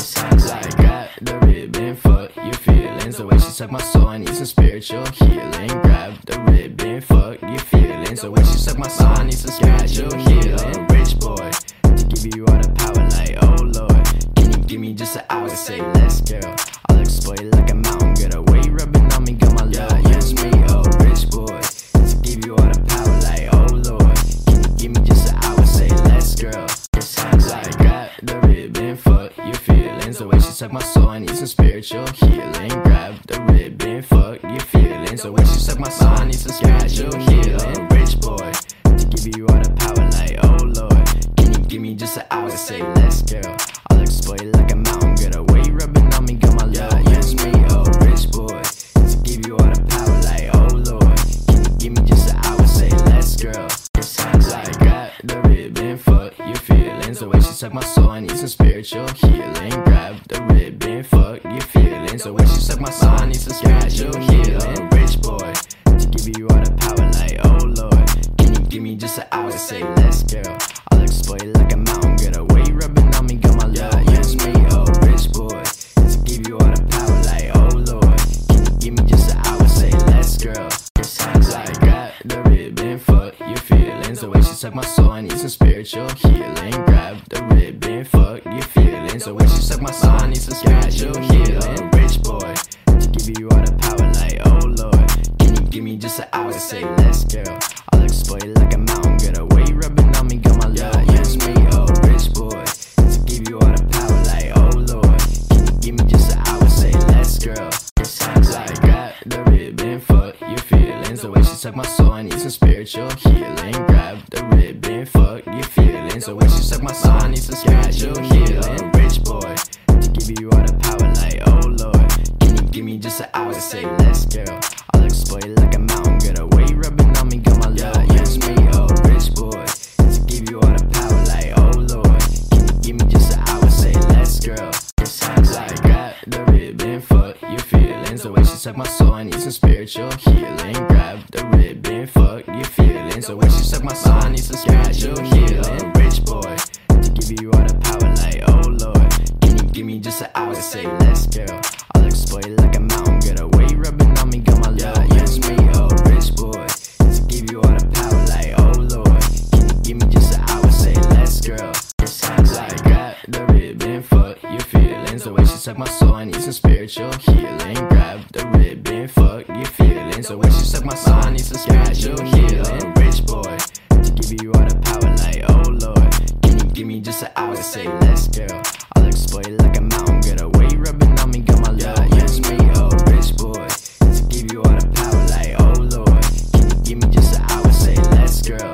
Like got the ribbon, fuck your feelings. The way she suck my soul, I need some spiritual healing. Grab the ribbon, fuck your feelings. The way she suck my soul, I need some spiritual healing. Rich boy, to give you all the power like, oh lord. Can you give me just an hour to say less, girl? I'll exploit like a mountain, get away rubbing on me, got my love. Yes, me, oh rich boy, to give you all the power like, oh lord. Can you give me just an hour, say less, girl? Like got the ribbon, fuck your feelings. The way she suck my soul, I need some spiritual healing. Grab the ribbon, fuck your feelings. The way she suck my soul, I need some spiritual healing. Rich boy, to give you all the power like, oh lord. Can you give me just an hour to say less, girl? I'll exploit like a mountain, get away rubbing on me, got my love. Yes, me, oh rich boy, to give you all the power like, oh lord. Can you give me just an hour, say less, girl? Like got the ribbon, fuck your feelings. The way she suck my soul, I need some spiritual healing. Grab the ribbon, fuck your feelings. The way she suck my soul, I need some spiritual healing. Rich boy, to give you all the power like, oh lord. Can you give me just an hour to say less, girl? I'll exploit like a mountain, get away rubbing on me, got my love. Yes, me, oh rich boy, to give you all the power like, oh lord. Can you give me just an hour, say less, girl? Like got the ribbon, fuck your feelings. The way she suck my soul, I need some spiritual healing. Grab the ribbon, fuck your feelings. The way she suck my soul, I need some spiritual healing. Rich boy, to give you all the power like, oh lord. Can you give me just an hour to say less, girl? I'll exploit like a mountain, get away rubbing on me, got my love. Yes, me, oh rich boy, to give you all the power like, oh lord. Can you give me just an hour, say less, girl? Like got the ribbon, fuck your feelings. The way she suck my soul, I need some spiritual healing. Grab the ribbon, fuck your feelings. The way she suck my soul, I need some spiritual healing. Rich boy, to give you all the power like, oh lord. Can you give me just an hour to say less, girl? I'll exploit like a mountain, get away rubbing on me, got my love. Yes, me, oh rich boy, to give you all the power like, oh lord. Can you give me just an hour, say less, girl? Like got the ribbon, fuck your feelings. The way she suck my soul, I need some spiritual healing. Grab the ribbon, fuck your feelings. The way she suck my soul, I need some spiritual healing. Rich boy, to give you all the power like, oh lord. Can you give me just an hour to say less, girl? I'll exploit like a mountain, get away rubbing on me, got my love. Yes, me, oh rich boy, to give you all the power like, oh lord. Can you give me just an hour, say less, girl? Like got the ribbon, fuck your feelings. The way she suck my soul, I need some spiritual healing. Grab the ribbon, fuck your feelings. The way she suck my soul, I need some spiritual healing. Rich boy, to give you all the power like, oh lord. Can you give me just an hour to say less, girl? I'll exploit like a mountain, get away rubbing on me, got my love. Yes, me, oh rich boy, to give you all the power like, oh lord. Can you give me just an hour, say less, girl?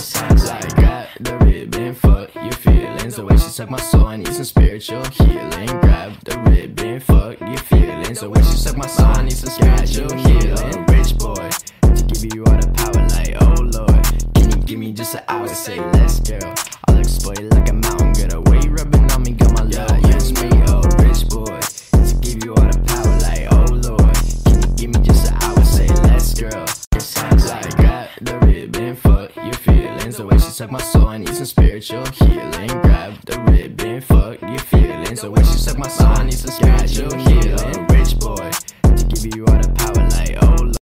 Like got the ribbon, fuck your feelings. The way she suck my soul, I need some spiritual healing. Grab the ribbon, fuck your feelings. The way she suck my soul, I need some spiritual healing. Rich boy, to give you all the power like, oh lord. Can you give me just an hour to say less, girl? I'll exploit like a mountain, get away rubbing on me, got my love. Yes, me, oh rich boy, to give you all the power like, oh lord. Can you give me just an hour, say less, girl? Like got the ribbon, fuck your feelings. The way she suck my soul, I need some spiritual healing.